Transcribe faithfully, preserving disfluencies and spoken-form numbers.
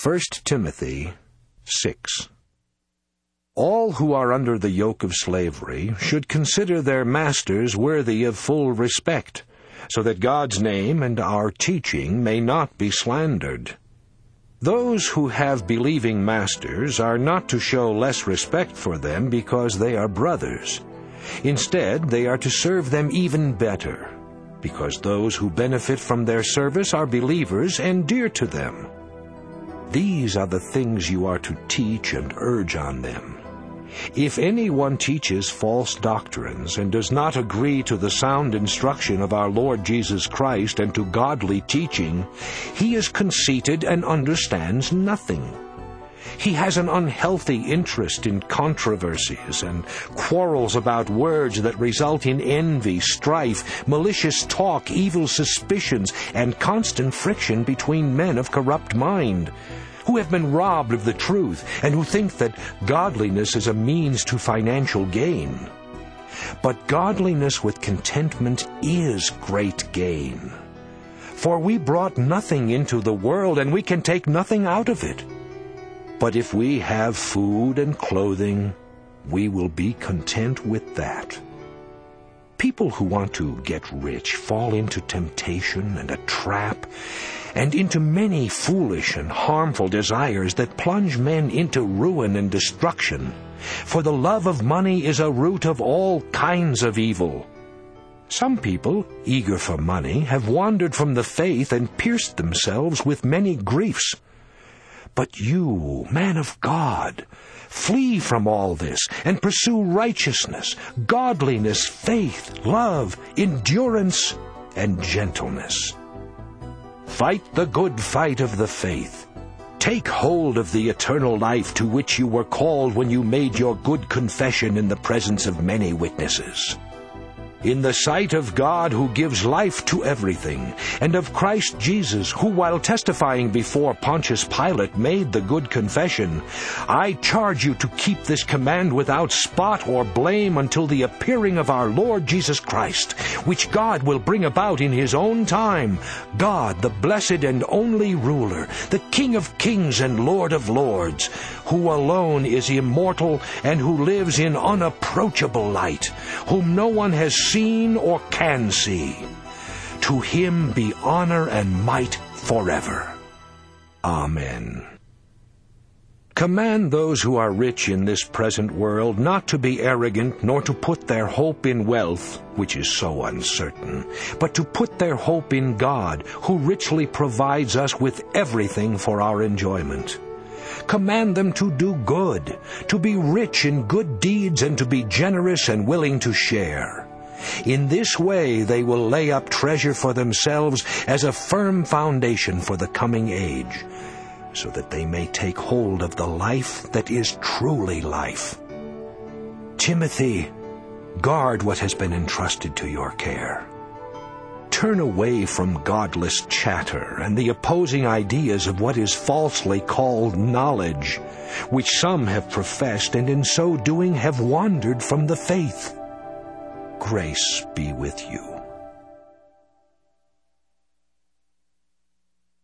First Timothy six. All who are under the yoke of slavery should consider their masters worthy of full respect, so that God's name and our teaching may not be slandered. Those who have believing masters are not to show less respect for them because they are brothers. Instead, they are to serve them even better, because those who benefit from their service are believers and dear to them. These are the things you are to teach and urge on them. If anyone teaches false doctrines and does not agree to the sound instruction of our Lord Jesus Christ and to godly teaching, he is conceited and understands nothing. He has an unhealthy interest in controversies and quarrels about words that result in envy, strife, malicious talk, evil suspicions, and constant friction between men of corrupt mind, who have been robbed of the truth and who think that godliness is a means to financial gain. But godliness with contentment is great gain. For we brought nothing into the world, and we can take nothing out of it. But if we have food and clothing, we will be content with that. People who want to get rich fall into temptation and a trap, and into many foolish and harmful desires that plunge men into ruin and destruction. For the love of money is a root of all kinds of evil. Some people, eager for money, have wandered from the faith and pierced themselves with many griefs. But you, man of God, flee from all this and pursue righteousness, godliness, faith, love, endurance, and gentleness. Fight the good fight of the faith. Take hold of the eternal life to which you were called when you made your good confession in the presence of many witnesses. In the sight of God who gives life to everything, and of Christ Jesus, who while testifying before Pontius Pilate made the good confession, I charge you to keep this command without spot or blame until the appearing of our Lord Jesus Christ, which God will bring about in his own time. God, the blessed and only ruler, the King of kings and Lord of lords, who alone is immortal and who lives in unapproachable light, whom no one has seen or can see. To him be honor and might forever. Amen. Command those who are rich in this present world not to be arrogant, nor to put their hope in wealth, which is so uncertain, but to put their hope in God, who richly provides us with everything for our enjoyment. Command them to do good, to be rich in good deeds, and to be generous and willing to share. In this way they will lay up treasure for themselves as a firm foundation for the coming age, so that they may take hold of the life that is truly life. Timothy, guard what has been entrusted to your care. Turn away from godless chatter and the opposing ideas of what is falsely called knowledge, which some have professed, and in so doing have wandered from the faith. Grace be with you.